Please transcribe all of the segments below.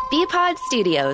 BPod Studios.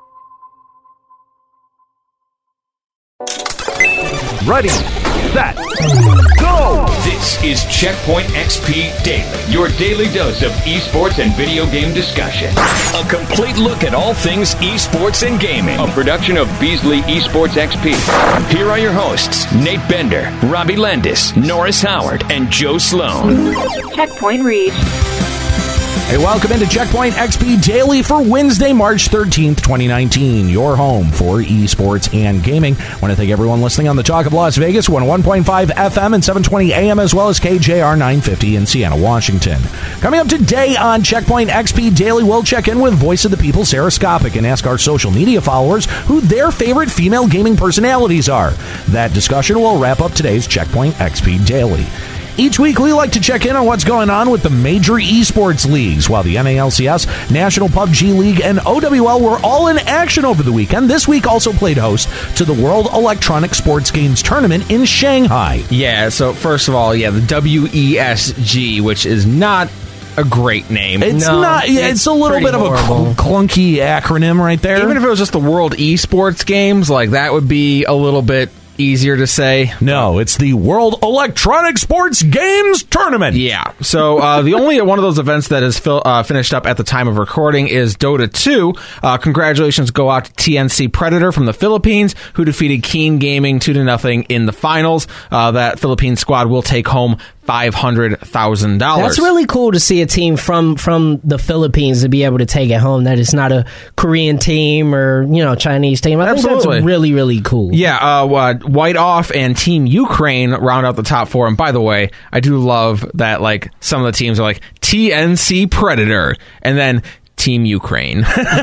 Ready, set, go! This is Checkpoint XP Daily, your daily dose of esports and video game discussion. A complete look at all things esports and gaming. A production of Beasley Esports XP. Here are your hosts, Nate Bender, Robbie Landis, Norris Howard, and Joe Sloan. Checkpoint reached. Hey, welcome into Checkpoint XP Daily for Wednesday, March 13th, 2019. Your home for esports and gaming. I want to thank everyone listening on the Talk of Las Vegas, 101.5 FM and 720 AM, as well as KJR 950 in Siena, Washington. Coming up today on Checkpoint XP Daily, we'll check in with Voice of the People, Sarah Skopik, and ask our social media followers who their favorite female gaming personalities are. That discussion will wrap up today's Checkpoint XP Daily. Each week, we like to check in on what's going on with the major esports leagues. While the NALCS, National PUBG League, and OWL were all in action over the weekend, this week also played host to the World Electronic Sports Games Tournament in Shanghai. Yeah, so first of all, the WESG, which is not a great name. It's not. Yeah, it's a little bit horrible. of a clunky acronym right there. Even if it was just the World Esports Games, like that would be a little bit easier to say. No, it's the World Electronic Sports Games Tournament. Yeah. So the only one of those events that is finished up at the time of recording is Dota 2. Congratulations go out to TNC Predator from the Philippines, who defeated Keen Gaming 2-0 in the finals. That Philippine squad will take home $500,000. That's really cool to see a team from the Philippines to be able to take it home. That it's not a Korean team or Chinese team. I think that's really, really cool. Yeah, White Off and Team Ukraine round out the top four. And by the way, I do love that some of the teams are like TNC Predator and then Team Ukraine.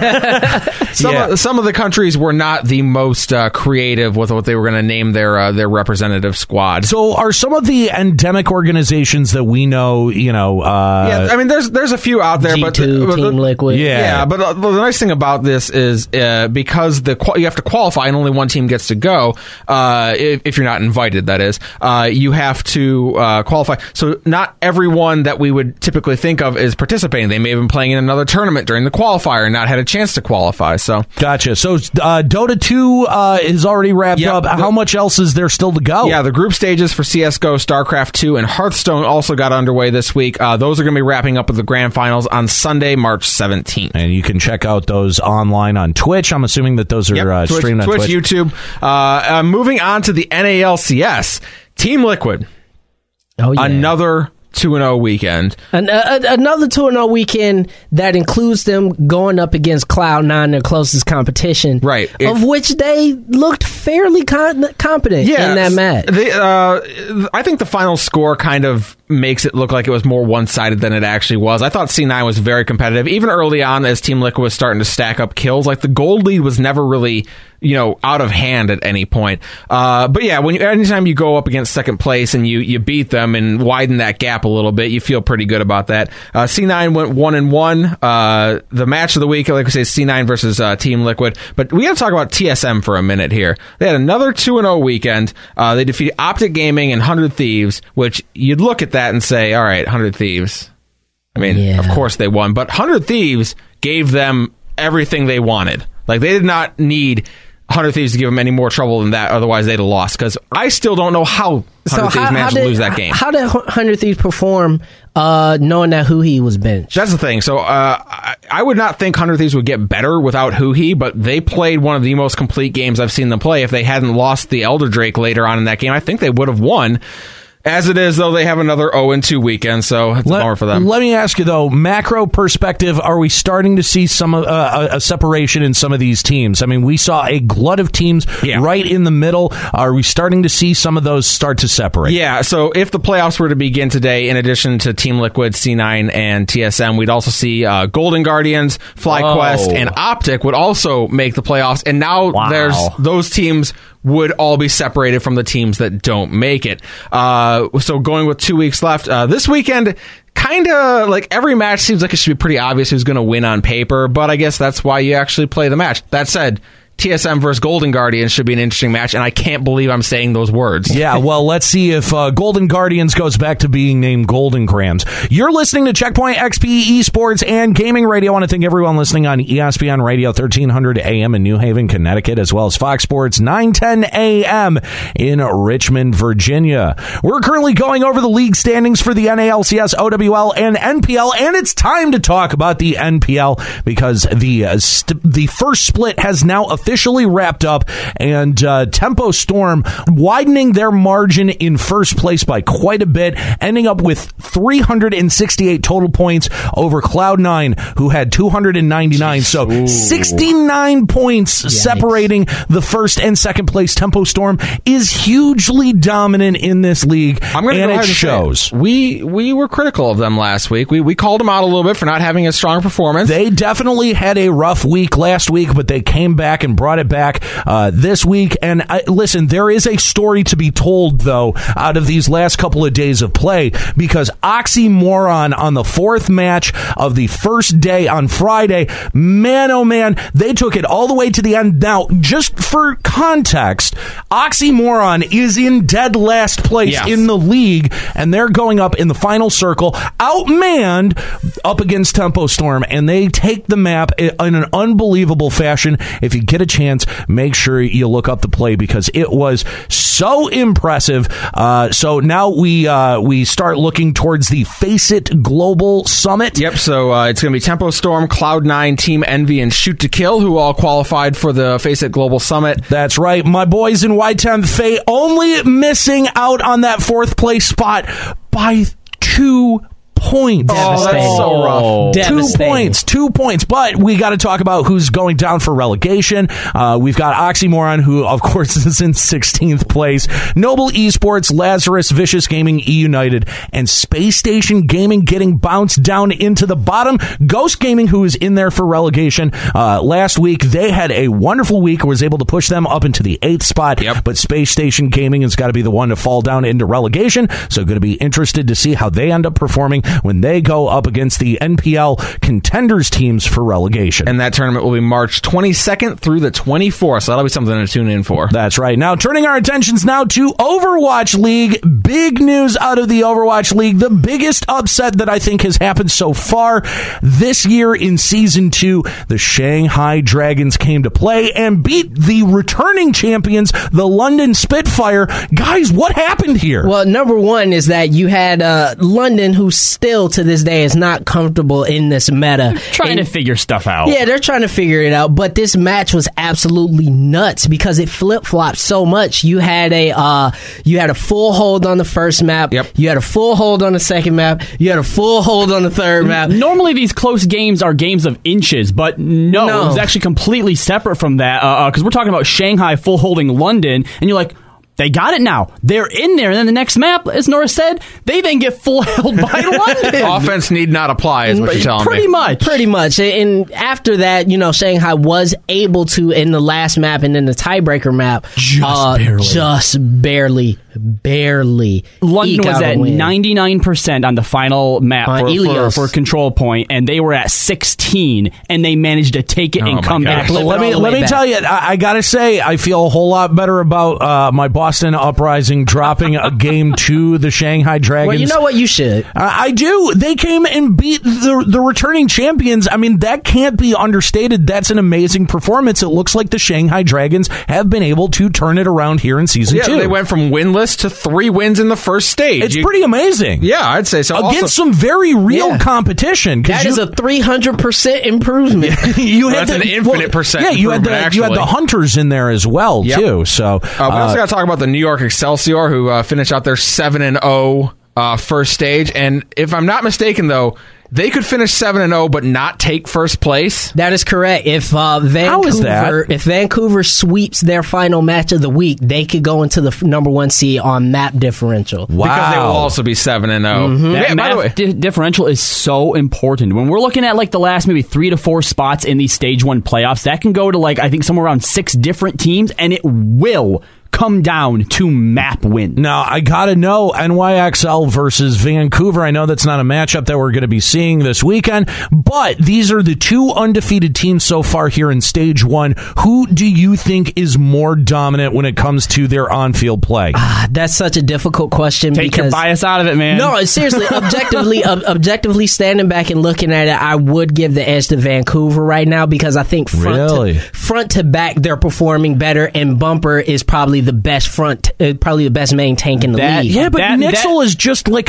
Some of the countries were not the most creative with what they were going to name their representative squad. So, are some of the endemic organizations that we know, yeah, I mean, there's a few out there, G2, but Team Liquid. Yeah, but the nice thing about this is because you have to qualify and only one team gets to go. If you're not invited, that is, you have to qualify. So, not everyone that we would typically think of is participating. They may have been playing in another tournament during the qualifier and not had a chance to qualify. So gotcha. So Dota 2 is already wrapped up. How much else is there still to go? Yeah, the group stages for CSGO, StarCraft 2, and Hearthstone also got underway this week. Those are going to be wrapping up with the grand finals on Sunday, March 17th. And you can check out those online on Twitch. I'm assuming that those are streamed on Twitch. YouTube. Moving on to the NALCS, Team Liquid. Oh, yeah. Another 2-0 weekend. Another 2-0 weekend that includes them going up against Cloud9, their closest competition. Right. Of which they looked fairly competent in that match. I think the final score kind of makes it look like it was more one-sided than it actually was. I thought C9 was very competitive. Even early on, as Team Liquid was starting to stack up kills, the gold lead was never really out of hand at any point. But yeah, anytime you go up against second place and you beat them and widen that gap a little bit, you feel pretty good about that. C9 went 1-1. The match of the week, like I say, C9 versus Team Liquid. But we got to talk about TSM for a minute here. They had another 2-0 weekend. They defeated Optic Gaming and 100 Thieves, which you'd look at that and say, all right, 100 Thieves. I mean, Of course they won. But 100 Thieves gave them everything they wanted. They did not need 100 Thieves to give them any more trouble than that, otherwise they'd have lost. Because I still don't know how 100 Thieves managed to lose that game. How did 100 Thieves perform knowing that Huhi was benched? That's the thing. So I would not think 100 Thieves would get better without Huhi, but they played one of the most complete games I've seen them play. If they hadn't lost the Elder Drake later on in that game, I think they would have won. As it is, though, they have another 0-2 weekend, so it's a bummer for them. Let me ask you, though, macro perspective, are we starting to see some a separation in some of these teams? I mean, we saw a glut of teams right in the middle. Are we starting to see some of those start to separate? Yeah, so if the playoffs were to begin today, in addition to Team Liquid, C9, and TSM, we'd also see Golden Guardians, FlyQuest, and Optic would also make the playoffs, and now there's those teams would all be separated from the teams that don't make it. So going with 2 weeks left, this weekend, kind of every match seems like it should be pretty obvious who's going to win on paper, but I guess that's why you actually play the match. That said, TSM versus Golden Guardians should be an interesting match, and I can't believe I'm saying those words. Yeah, well, let's see if Golden Guardians goes back to being named Golden Grams. You're listening to Checkpoint XP Esports and Gaming Radio. I want to thank everyone listening on ESPN Radio 1300 AM in New Haven, Connecticut, as well as Fox Sports 910 AM in Richmond, Virginia. We're currently going over the league standings for the NALCS, OWL, and NPL, and it's time to talk about the NPL because the first split has now officially wrapped up, and Tempo Storm widening their margin in first place by quite a bit, ending up with 368 total points over Cloud9, who had 299. So 69 points separating the first and second place. Tempo Storm is hugely dominant in this league, and it shows. We were critical of them last week. We called them out a little bit for not having a strong performance. They definitely had a rough week last week, but they came back and brought it back this week. And listen, there is a story to be told, though, out of these last couple of days of play, because Oxymoron on the fourth match of the first day on Friday, man, oh man, they took it all the way to the end. Now, just for context, Oxymoron is in dead last place in the league, and they're going up in the final circle, outmanned up against Tempo Storm, and they take the map in an unbelievable fashion. If you get a chance, make sure you look up the play because it was so impressive. So now we start looking towards the Face It Global Summit. Yep, so it's going to be Tempo Storm, Cloud9, Team Envy, and Shoot to Kill, who all qualified for the Face It Global Summit. That's right. My boys in Y10 Faye only missing out on that fourth place spot by 2 points. Oh, that's so rough. 2 points. But we got to talk about who's going down for relegation. We've got Oxymoron, who, of course, is in 16th place. Noble Esports, Lazarus, Vicious Gaming, E-United, and Space Station Gaming getting bounced down into the bottom. Ghost Gaming, who is in there for relegation. Last week, they had a wonderful week, was able to push them up into the 8th spot. Yep. But Space Station Gaming has got to be the one to fall down into relegation. So going to be interested to see how they end up performing when they go up against the NPL contenders teams for relegation. And that tournament will be March 22nd through the 24th, so that'll be something to tune in for. That's right. Now, turning our attentions now to Overwatch League. Big news out of the Overwatch League. The biggest upset that I think has happened so far this year in Season 2. The Shanghai Dragons came to play and beat the returning champions, the London Spitfire. Guys, what happened here? Well, number one is that you had London, who still to this day is not comfortable in this meta. Trying to figure stuff out. Yeah, they're trying to figure it out, but this match was absolutely nuts because it flip-flopped so much. You had a full hold on the first map. Yep. You had a full hold on the second map. You had a full hold on the third map. Normally these close games are games of inches, but no. It was actually completely separate from that because we're talking about Shanghai full holding London, and you're like, they got it now. They're in there. And then the next map, as Nora said, they then get full held by London. Offense need not apply, is what you're telling me. Pretty much. And after that, Shanghai was able to, in the last map and in the tiebreaker map, just barely London was at 99% on the final map for control point, and they were at 16, and they managed to take it and come back. Let me tell you, I gotta say, I feel a whole lot better about my Boston Uprising dropping a game to the Shanghai Dragons. Well, you know what? You should. I do. They came and beat the returning champions. I mean, that can't be understated. That's an amazing performance. It looks like the Shanghai Dragons have been able to turn it around here in Season 2. They went from winless to 3 wins in the first stage. It's pretty amazing. Yeah, I'd say so. Against some very real competition. That is a 300% improvement. That's an infinite percent. Yeah, you had the Hunters in there as well, too. So we also got to talk about the New York Excelsior, who finished out their 7-0 first stage. And if I'm not mistaken, though, they could finish 7-0 but not take first place. That is correct. If Vancouver sweeps their final match of the week, they could go into the number 1 seed on map differential. Wow. Because they will also be 7-0. Mm-hmm. That map differential is so important. When we're looking at the last maybe 3 to 4 spots in these stage 1 playoffs, that can go to I think somewhere around 6 different teams, and it will come down to map win. Now, I got to know NYXL versus Vancouver. I know that's not a matchup that we're going to be seeing this weekend, but these are the two undefeated teams so far here in Stage 1. Who do you think is more dominant when it comes to their on-field play? That's such a difficult question. Take your bias out of it, man. No, seriously, objectively standing back and looking at it, I would give the edge to Vancouver right now because I think front to back they're performing better, and Bumper is probably the best probably the best main tank in the league. Yeah, but Nixel is just like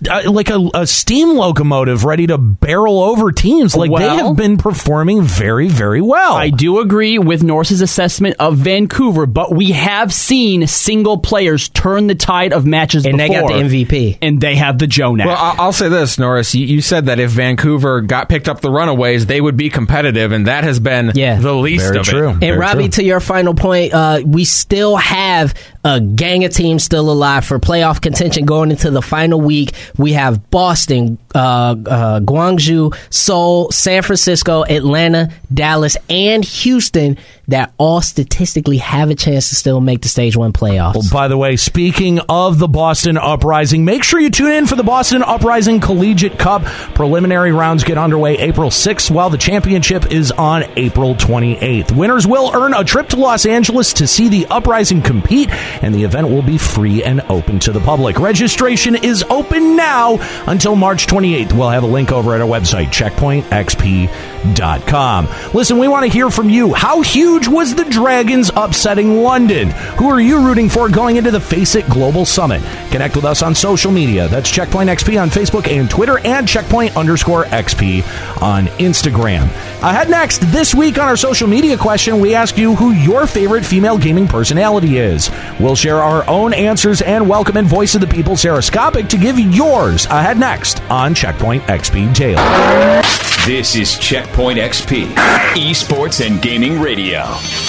a steam locomotive ready to barrel over teams. They have been performing very, very well. I do agree with Norris's assessment of Vancouver, but we have seen single players turn the tide of matches and before. They got the MVP. And they have the Joe now. Well, I'll say this, Norris. You said that if Vancouver picked up the runaways, they would be competitive, and that has been the least very of true. it. And Robbie, to your final point, we still have a gang of teams still alive for playoff contention going into the final week. We have Boston, Guangzhou, Seoul, San Francisco, Atlanta, Dallas, and Houston that all statistically have a chance to still make the Stage 1 playoffs. Well, by the way, speaking of the Boston Uprising, make sure you tune in for the Boston Uprising Collegiate Cup. Preliminary rounds get underway April 6th, while the championship is on April 28th. Winners will earn a trip to Los Angeles to see the Uprising compete, and the event will be free and open to the public. Registration is open now until March 28th. We'll have a link over at our website, checkpointxp.com. Listen, we want to hear from you. How huge was the Dragons upsetting London? Who are you rooting for going into the Face It Global Summit? Connect with us on social media. That's Checkpoint XP on Facebook and Twitter, and Checkpoint_XP on Instagram. Ahead next, this week on our social media question, we ask you who your favorite female gaming personality is. We'll share our own answers and welcome in Voice of the People Sarah Skopik to give yours. Ahead next on Checkpoint XP Daily. This is Checkpoint XP, esports and gaming radio.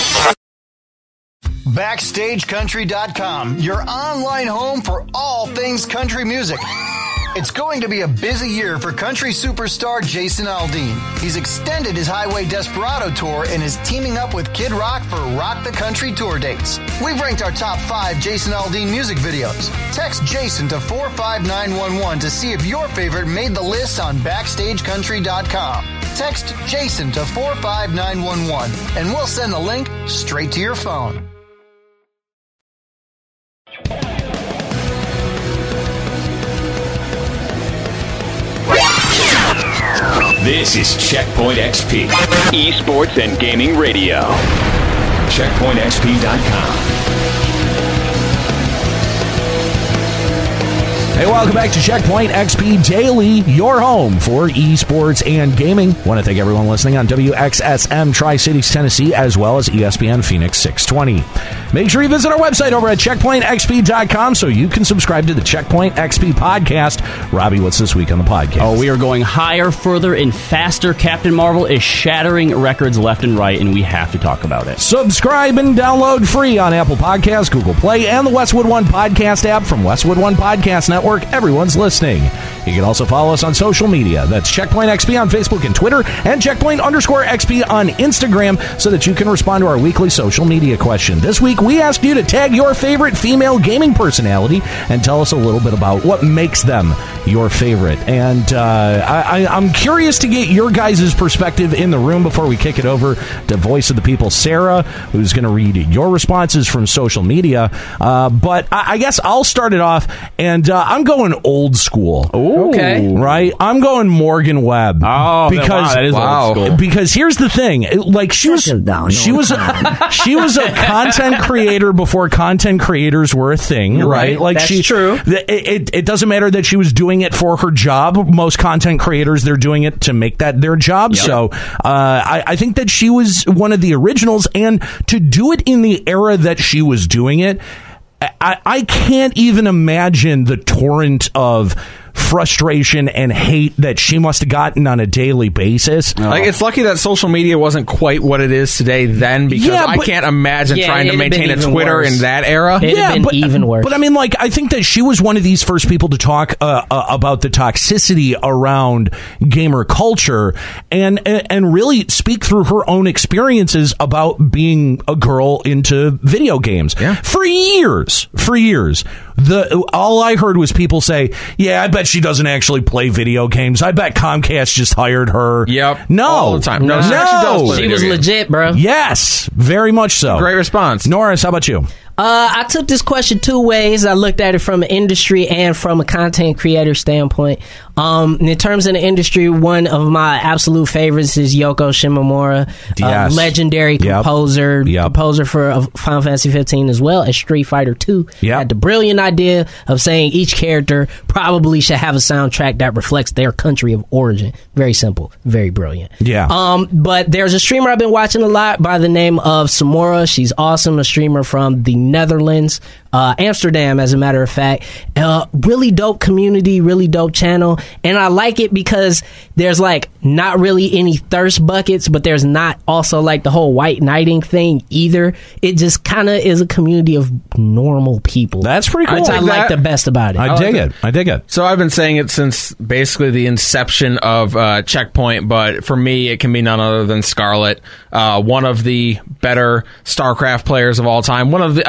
BackstageCountry.com, your online home for all things country music. It's going to be a busy year for country superstar Jason Aldean. He's extended his Highway Desperado tour and is teaming up with Kid Rock for Rock the Country tour dates. We've ranked our top 5 Jason Aldean music videos. Text Jason to 45911 to see if your favorite made the list on BackstageCountry.com. Text Jason to 45911 and we'll send the link straight to your phone. This is Checkpoint XP, esports and gaming radio. CheckpointXP.com. Hey, welcome back to Checkpoint XP Daily, your home for esports and gaming. Want to thank everyone listening on WXSM Tri-Cities, Tennessee, as well as ESPN Phoenix 620. Make sure you visit our website over at CheckpointXP.com so you can subscribe to the Checkpoint XP podcast. Robbie, what's this week on the podcast? Oh, we are going higher, further, and faster. Captain Marvel is shattering records left and right, and we have to talk about it. Subscribe and download free on Apple Podcasts, Google Play, and the Westwood One Podcast app from Westwood One Podcast Network. Everyone's listening. You can also follow us on social media. That's Checkpoint XP on Facebook and Twitter, and Checkpoint_XP on Instagram, so that you can respond to our weekly social media question. This week, we asked you to tag your favorite female gaming personality and tell us a little bit about what makes them your favorite. And I'm curious to get your guys' perspective in the room before we kick it over to Voice of the People, Sarah, who's going to read your responses from social media. But I guess I'll start it off, and I'm going old school. Ooh. Okay. Right? I'm going Morgan Webb. Oh, because that is old school. Because here's the thing, like she was a content creator before content creators were a thing, right? Like that's true. It doesn't matter that she was doing it for her job. Most content creators, they're doing it to make that their job. Yep. So I think that she was one of the originals, and to do it in the era that she was doing it, I can't even imagine the torrent of frustration and hate that she must have gotten on a daily basis. Like, it's lucky that social media wasn't quite what it is today then, because I can't imagine trying to maintain a Twitter in that era. It'd have been even worse. But I mean, like, I think that she was one of these first people to talk about the toxicity around gamer culture and really speak through her own experiences about being a girl into video games. Yeah. For years. All I heard was people say, yeah, I bet she doesn't actually play video games. I bet Comcast just hired her. Yep. No. All the time. No, she actually does play She was video games. legit, bro. Yes, very much so. Great response. Norris, how about you? I took this question two ways. I looked at it from an industry and from a content creator standpoint. In terms of the industry, one of my absolute favorites is Yoko Shimomura, Yes. Legendary composer, composer for Final Fantasy 15 as well as Street Fighter 2. Had the brilliant idea of saying each character probably should have a soundtrack that reflects their country of origin. Very simple, very brilliant. But there's a streamer I've been watching a lot by the name of Samora. She's awesome, a streamer from the Netherlands, Amsterdam, as a matter of fact. Really dope community, really dope channel. And I like it because there's like not really any thirst buckets, but there's not also like the whole white knighting thing either. It just kind of is a community of normal people. That's pretty cool. Which I like the best about it. I dig it. So I've been saying it since basically the inception of Checkpoint, but for me, it can be none other than Scarlett, one of the better StarCraft players of all time.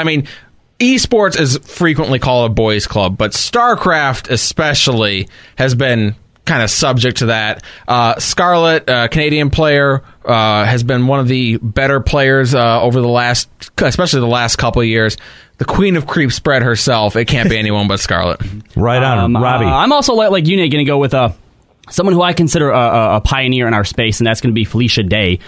Esports is frequently called a boys' club, but StarCraft especially has been kind of subject to that. Scarlett, Canadian player, has been one of the better players over especially the last couple of years. The Queen of Creep spread herself. It can't be anyone but Scarlett. Right on, Robbie. I'm also like you, Nate, going to go with someone who I consider a pioneer in our space, and that's going to be Felicia Day.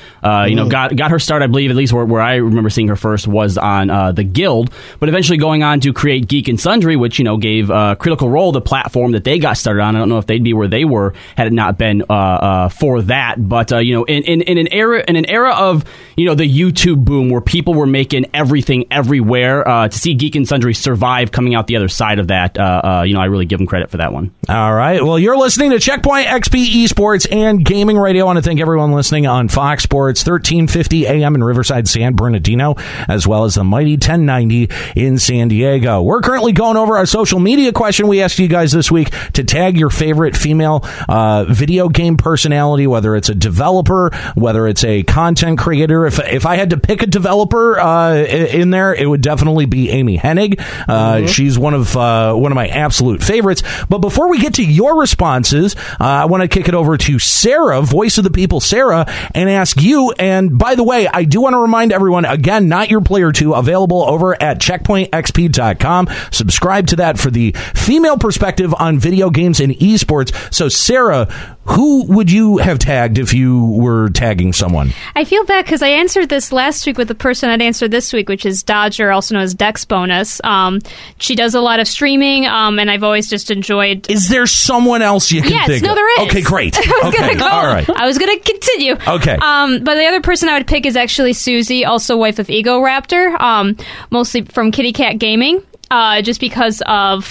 Got her start, I believe, at least where I remember seeing her first was on The Guild, but eventually going on to create Geek and Sundry, which, gave Critical Role the platform that they got started on. I don't know if they'd be where they were had it not been for that. But, in an era of, the YouTube boom where people were making everything everywhere, to see Geek and Sundry survive coming out the other side of that, I really give them credit for that one. All right. Well, you're listening to Checkpoint XP Esports and Gaming Radio. I want to thank everyone listening on Fox Sports 1350 AM in Riverside, San Bernardino, as well as the mighty 1090 in San Diego. We're currently going over our social media question we asked you guys this week to tag your favorite female video game personality, whether it's a developer, whether it's a content creator. If I had to pick a developer in there, it would definitely be Amy Hennig. She's one of my absolute favorites. But before we get to your responses, I want to kick it over to Sarah, voice of the people, Sarah, and ask you. And by the way, I do want to remind everyone, again, Not Your Player 2, available over at checkpointxp.com. Subscribe to that for the female perspective on video games and esports. So, Sarah, who would you have tagged if you were tagging someone? I feel bad because I answered this last week with the person I'd answered this week, which is Dodger, also known as Dex Bonus. She does a lot of streaming, and I've always just enjoyed... Is there someone else you can think of? Yes, no, there is. Okay, great. I was going to go. All right. I was going to continue. Okay. But the other person I would pick is actually Susie, also wife of Ego Raptor, mostly from Kitty Cat Gaming. Just because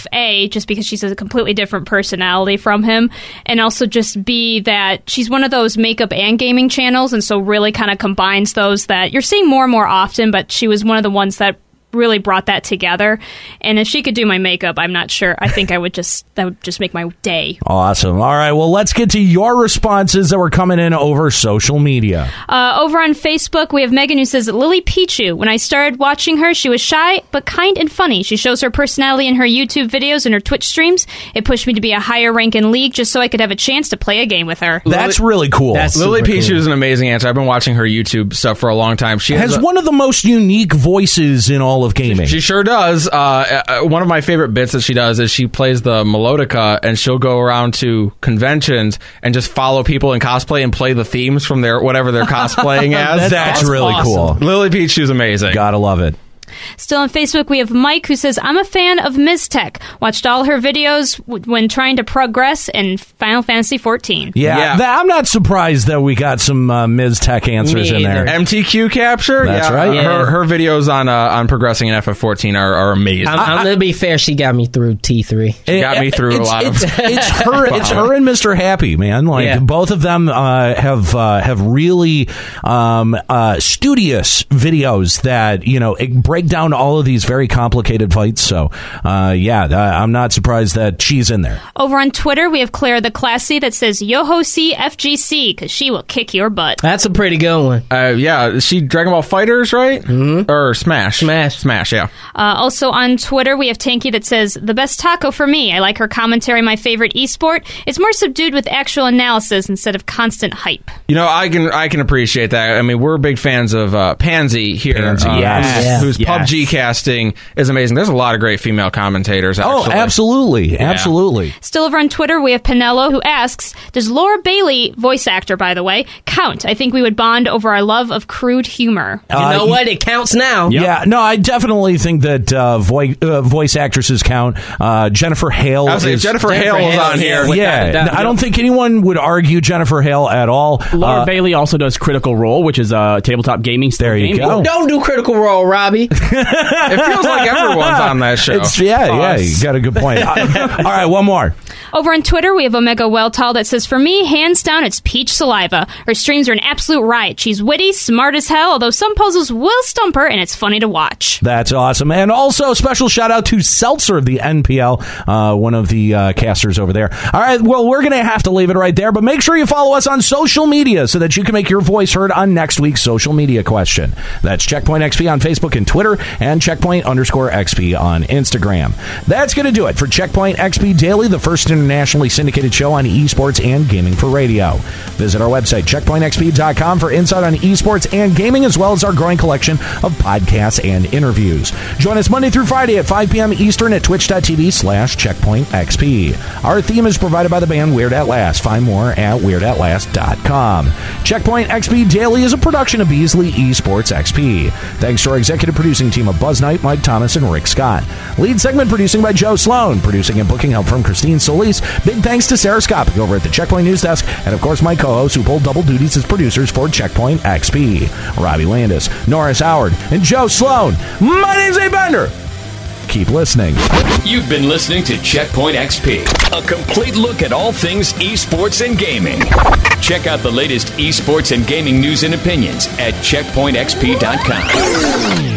she's a completely different personality from him, and also just B, that she's one of those makeup and gaming channels, and so really kind of combines those that you're seeing more and more often, but she was one of the ones that really brought that together. And if she could do my makeup, I'm not sure. I think that would just make my day. Awesome. All right, well, let's get to your responses that were coming in over social media. Over on Facebook, we have Megan who says, Lily Pichu. When I started watching her, she was shy, but kind and funny. She shows her personality in her YouTube videos and her Twitch streams. It pushed me to be a higher rank in League just so I could have a chance to play a game with her. That's really cool. Lily Pichu is an amazing answer. I've been watching her YouTube stuff for a long time. She has one of the most unique voices in all of gaming. She sure does. One of my favorite bits that she does is she plays the melodica, and she'll go around to conventions and just follow people in cosplay and play the themes from whatever they're cosplaying as. That's really awesome. Cool. Lily Pichu's amazing. Gotta love it. Still on Facebook, we have Mike who says, I'm a fan of Ms. Tech. Watched all her videos when trying to progress in Final Fantasy XIV. Yeah. I'm not surprised that we got some Ms. Tech answers in there. MTQ capture? That's right. Yeah. Her videos on progressing in FF14 are amazing. I'm going to be fair, she got me through T3. She got me through a lot of... It's her and Mr. Happy, man. Both of them have really studious videos that, break down all of these very complicated fights. So, I'm not surprised that she's in there. Over on Twitter, we have Claire the Classy that says, Yo-Ho-See FGC, because she will kick your butt. That's a pretty good one. Is she Dragon Ball Fighters, right? Mm-hmm. Or Smash? Smash, yeah. Also on Twitter, we have Tanky that says, the best taco for me. I like her commentary, my favorite esport. It's more subdued with actual analysis instead of constant hype. I can appreciate that. I mean, we're big fans of Pansy here. Whose PUBG casting is amazing. There's a lot of great female commentators, actually. Oh, absolutely. Yeah. Absolutely. Still over on Twitter, we have Pinello who asks, does Laura Bailey, voice actor, by the way, count? I think we would bond over our love of crude humor. You know what? It counts now. Yep. Yeah, no, I definitely think that voice actresses count. Jennifer Hale Jennifer Hale is on here. Yeah, I don't think anyone would argue Jennifer Hale at all. Laura Bailey also does Critical Role, which is tabletop gaming. There you go. Don't do Critical Role, Robbie. It feels like everyone's on that show. You got a good point. All right, one more. Over on Twitter, we have Omega Welltall that says, for me, hands down, it's Peach Saliva. Her streams are an absolute riot. She's witty, smart as hell, although some puzzles will stump her, and it's funny to watch. That's awesome. And also, special shout out to Seltzer of the NPL, one of the casters over there. All right, well, we're going to have to leave it right there, but make sure you follow us on social media so that you can make your voice heard on next week's social media question. That's Checkpoint XP on Facebook and Twitter, and Checkpoint_XP on Instagram. That's going to do it for Checkpoint XP Daily, the first internationally syndicated show on esports and gaming for radio. Visit our website, checkpointxp.com, for insight on esports and gaming, as well as our growing collection of podcasts and interviews. Join us Monday through Friday at 5 p.m. Eastern at twitch.tv/checkpointxp. Our theme is provided by the band Weird At Last. Find more at weirdAtLast.com. Checkpoint XP Daily is a production of Beasley Esports XP. Thanks to our executive producing team of Buzz Knight, Mike Thomas, and Rick Scott. Lead segment producing by Joe Sloan. Producing and booking help from Christine Solis. Big thanks to Sarah Skopic over at the Checkpoint News Desk, and of course my co-hosts who pulled double duties as producers for Checkpoint XP. Robbie Landis, Norris Howard, and Joe Sloan. My name's Abe Bender. Keep listening. You've been listening to Checkpoint XP, a complete look at all things esports and gaming. Check out the latest esports and gaming news and opinions at checkpointxp.com.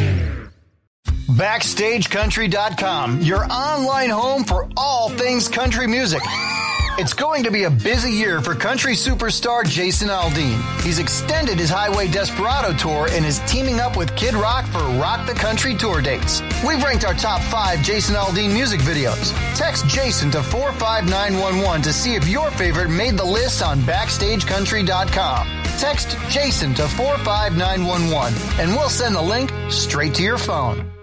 BackstageCountry.com, your online home for all things country music. It's going to be a busy year for country superstar Jason Aldean. He's extended his Highway Desperado tour and is teaming up with Kid Rock for Rock the Country tour dates. We've ranked our top 5 Jason Aldean music videos. Text Jason to 45911 to see if your favorite made the list on BackstageCountry.com. Text Jason to 45911 and we'll send the link straight to your phone.